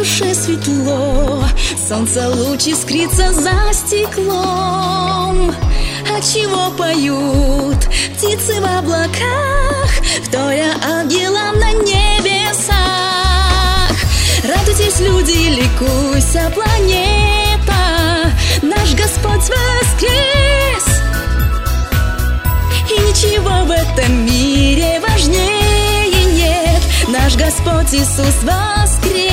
душе светло, солнце луч искрится за стеклом. Отчего поют птицы в облаках, вторя ангелам на небесах? Радуйтесь, люди, ликуйся, планета, наш Господь воскрес. И ничего в этом мире важнее нет, наш Господь Иисус воскрес.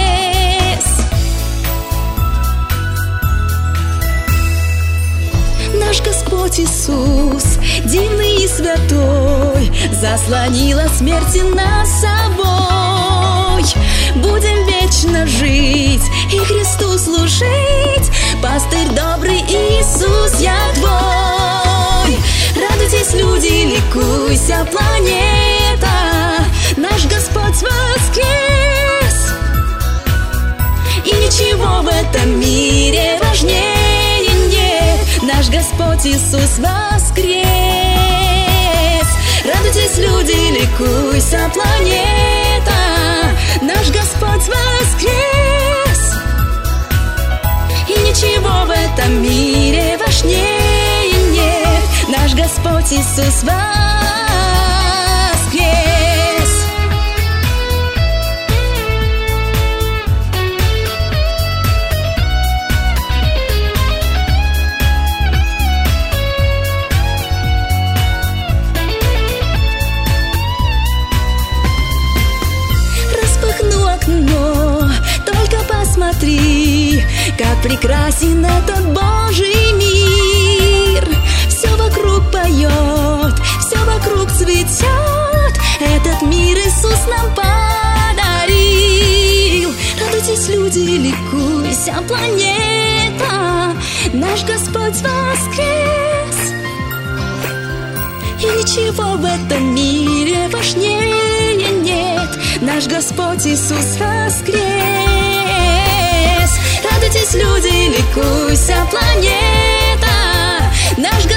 Наш Господь Иисус, дивный и святой, заслонила смерти нас собой. Будем вечно жить и Христу служить, пастырь добрый Иисус, я твой. Радуйтесь, люди, ликуйся, планета, наш Господь воскрес. И ничего в этом мире важнее нет, наш Господь Иисус воскрес. Радуйтесь, люди, ликуйся, планета, наш Господь воскрес. И ничего в этом мире важнее нет, наш Господь Иисус воскрес. Только посмотри, как прекрасен этот Божий мир. Все вокруг поет, все вокруг цветет, этот мир Иисус нам подарил. Радуйтесь, люди, ликуйся, планета, наш Господь воскрес. И ничего в этом мире важнее нет, наш Господь Иисус воскрес. Радуйтесь, люди, ликуйся, планета, наш